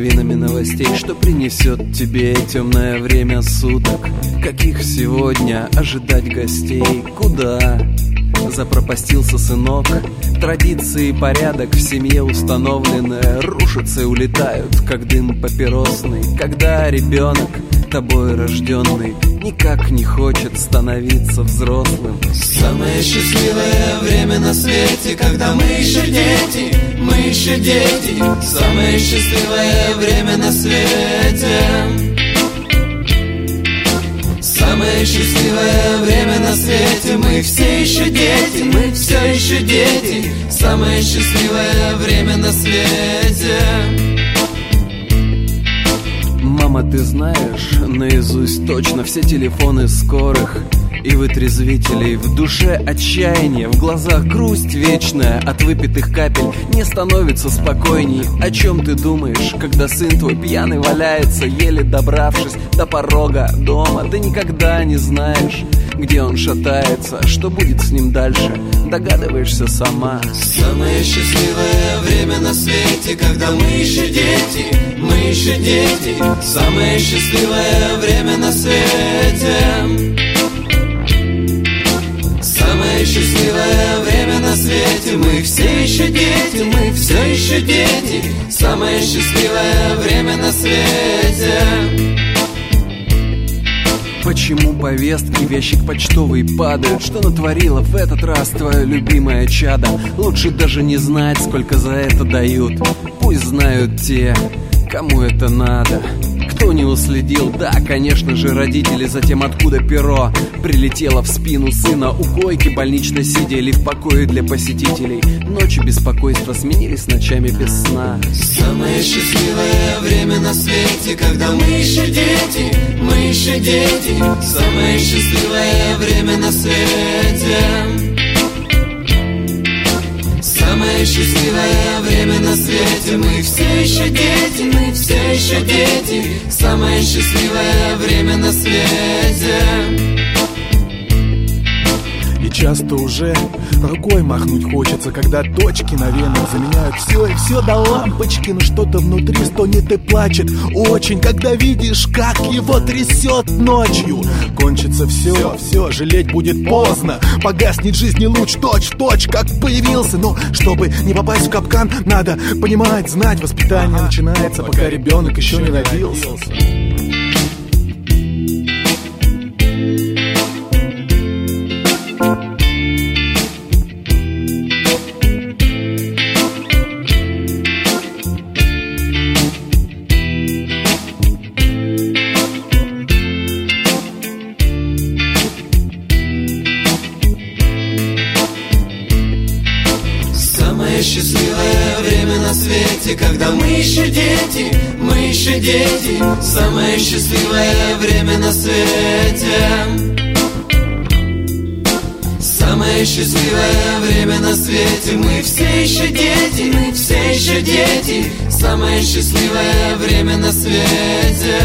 лавинами новостей, что принесет тебе темное время суток. Каких сегодня ожидать гостей? Куда запропастился сынок? Традиции и порядок в семье установлены рушатся и улетают, как дым папиросный. Когда ребенок, тобой рожденный, никак не хочет становиться взрослым. Самое счастливое время на свете, когда мы еще дети, мы еще дети. Самое счастливое время на свете. Самое счастливое время на свете, мы все еще дети, мы все еще дети. Самое счастливое время на свете. Мама, ты знаешь наизусть точно все телефоны скорых и вытрезвителей. В душе отчаяние, в глазах грусть вечная. От выпитых капель не становится спокойней. О чем ты думаешь, когда сын твой пьяный валяется, еле добравшись до порога дома? Ты никогда не знаешь, где он шатается, что будет с ним дальше, догадываешься сама. Самое счастливое время на свете, когда мы еще дети, мы еще дети. Самое счастливое время на свете. Самое счастливое время на свете, мы все еще дети, мы все еще дети. Самое счастливое время на свете. Почему повестки в ящик почтовый падают? Что натворила в этот раз твоя любимая чада? Лучше даже не знать, сколько за это дают. Пусть знают те, кому это надо. Кто не уследил? Да, конечно же, родители. Затем откуда перо прилетело в спину сына? У койки больничной сидя или в покое для посетителей? Ночи беспокойства сменились ночами без сна. Самое счастливое время на свете, когда мы еще дети, мы еще дети. Самое счастливое время на свете. Самое счастливое время на свете, мы все еще дети, мы все еще дети. Самое счастливое время на свете. И часто уже рукой махнуть хочется, когда точки на венах заменяют все и все до лампочки. Но что-то внутри стонет и плачет очень, когда видишь, как его трясет ночью. Кончится все, жалеть будет поздно. Погаснет жизни луч точь-в-точь, как появился. Но чтобы не попасть в капкан, надо понимать, знать. Воспитание начинается, пока ребенок еще не родился. Самое счастливое время на свете, когда мы еще дети, мы еще дети. Самое счастливое время на свете. Самое счастливое время на свете, мы все еще дети, мы все еще дети. Самое счастливое время на свете.